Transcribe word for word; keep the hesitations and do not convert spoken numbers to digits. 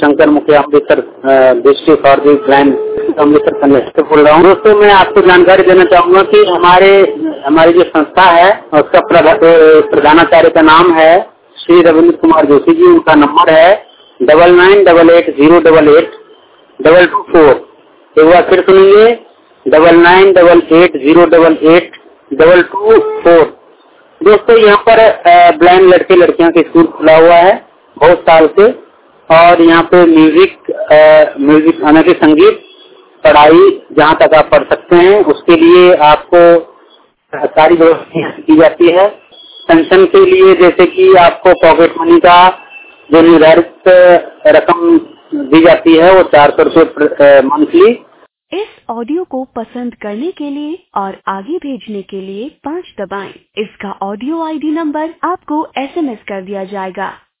Shankar Mukhiya Amritsar district for the blind Amritsar connect से बोल रहा हूँ। दोस्तों, मैं आपको जानकारी देना चाहूंगा कि हमारे हमारी जो संस्था है उसका प्रधानाचार्य का नाम है श्री रविंद्र कुमार जोशी जी। उनका नंबर है double nine double eight zero double eight double two four. एक बार फिर सुनिए, double nine double eight zero double eight double two four. दोस्तों, यहाँ पर ब्लाइंड लड़के लड़कियों का स्कूल खुला हुआ है बहुत साल से, और यहाँ पे म्यूजिक म्यूजिक यानी कि संगीत पढ़ाई जहाँ तक आप पढ़ सकते हैं उसके लिए आपको सारी व्यवस्था की जाती है। पेंशन के लिए जैसे कि आपको पॉकेट मनी का जो निर्धारित रकम दी जाती है वो चार सौ रुपये मंथली। इस ऑडियो को पसंद करने के लिए और आगे भेजने के लिए पाँच दबाएं। इसका ऑडियो आईडी नंबर आपको एसएमएस कर दिया जाएगा।